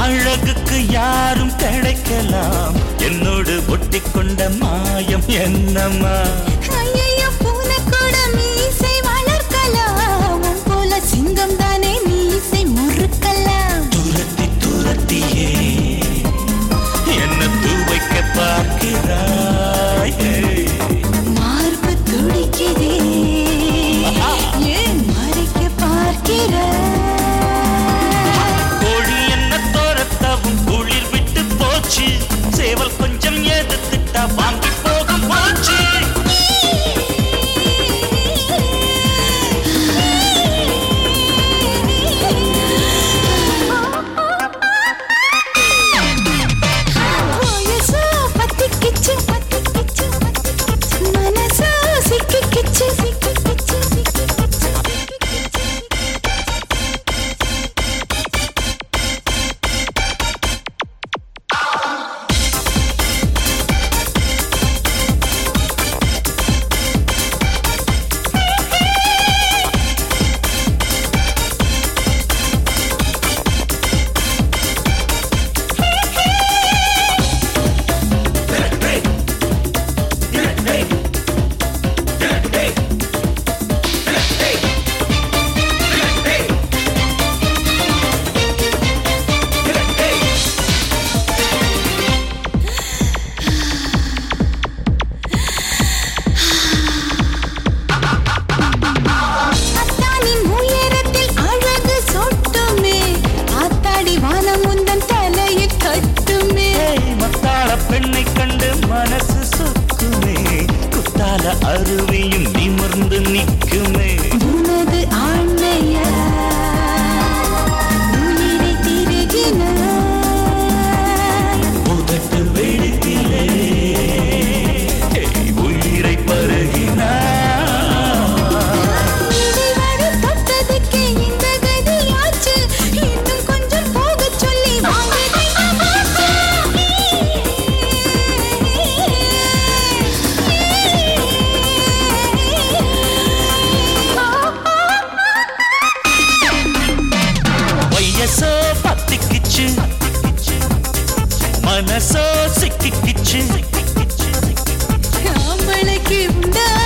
அழகுக்கு யாரும் கிடைக்கலாம் என்னோடு ஒட்டிக்கொண்ட மாயம் என்னம்மா ஐயையோ பூனை கூட மீசை வளர்க்கலாம் உன் போல சிங்கம் தானே மீசை முறுக்கலாம் துரத்தி துரத்தியே என்ன துவைக்க பார்க்கிறாய் மார்பு துடிக்குதே ஏன் மறைக்க பார்க்கிறாய் கோழி என்ன தோரத்தவும் குளிர் விட்டு போச்சு சேவல் கொஞ்சம் எதிர்த்துட்டா வாங்கி போகும் போச்சு வயசோ பத்திக்கிச்சு பத்திக்கிச்சு பத்திக்கிச்சு மனசோ சிக்கிக்கிச்சு சிக்கிக்கிச்சு சிக்கிக்கிச்சு அத்தானின் உயரத்தில் அழகு சொட்டுமே ஆத்தாடி வானம் உந்தன் தலையில் கட்டுமே மத்தாள பெண்ணை கண்டு மனசு சொக்குமே குத்தால அருவியும் நிமிர்ந்து நிற்குமே உனது ஆண்மையா உயிரை திருகினாய் உதட்டு வெடித்திலே உயிரை பருகினார் இடைவெளி தொட்டதுக்கே இந்த கதியாச்சு இன்னும் கொஞ்சம் போகச் சொல்லி வயசோ பத்திக்கிச்சு மனசோ சிக்கிக்கிச்சு ஆம்பளைக்கு உண்டா